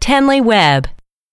Henley Webb.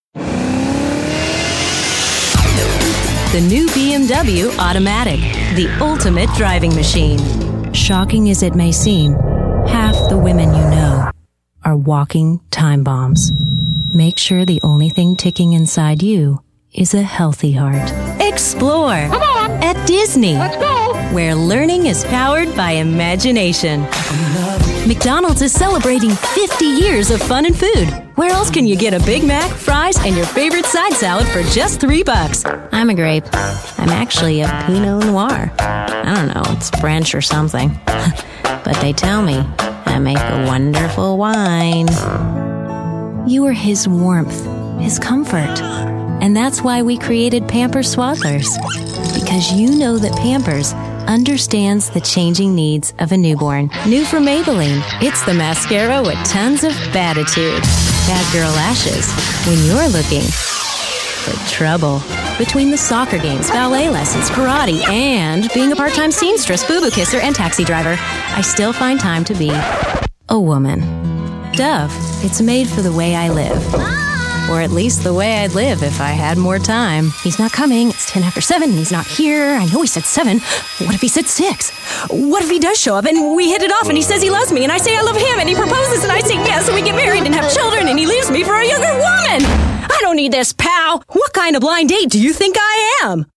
The new BMW Automatic, the ultimate driving machine. Shocking as it may seem, half the women you know are walking time bombs. Make sure the only thing ticking inside you is a healthy heart. Explore at Disney, Let's go! where learning is powered by imagination. McDonald's is celebrating 50 years of fun and food. Where else can you get a Big Mac, fries, and your favorite side salad for just $3? I'm a grape. I'm actually a Pinot Noir. I don't know, it's French or something. But they tell me I make a wonderful wine. You are his warmth, his comfort. And that's why we created Pampers Swaddlers. Because you know that Pampers understands the changing needs of a newborn. New from Maybelline, it's the mascara with tons of batitude. Bad girl lashes when you're looking for trouble. Between the soccer games, ballet lessons, karate, and being a part-time seamstress, boo-boo kisser, and taxi driver, I still find time to be a woman. Dove, it's made for the way I live. Or at least the way I'd live if I had more time. He's not coming. It's 10 after 7 and he's not here. I know he said 7. What if he said 6? What if he does show up and we hit it off and he says he loves me and I say I love him and he proposes and I say yes and we get married and have children and he leaves me for a younger woman? I don't need this, pal. What kind of blind date do you think I am?